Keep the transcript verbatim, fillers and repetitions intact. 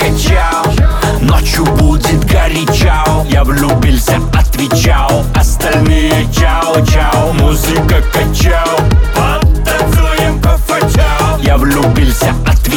качал. Ночью будет горячо. Я влюбился, отвечал. Остальные чао-чао. Музыка качал. Потанцуем по-фачау. Я влюбился, отвечал.